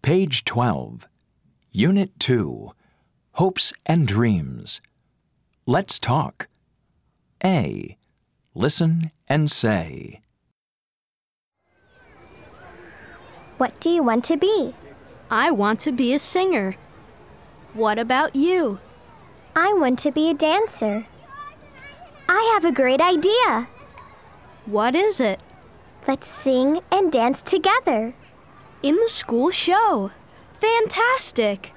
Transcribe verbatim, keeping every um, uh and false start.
Page twelve. Unit two. Hopes and Dreams. Let's talk. A. Listen and say. What do you want to be? I want to be a singer. What about you? I want to be a dancer. I have a great idea. What is it? Let's sing and dance together. In the school show. Fantastic!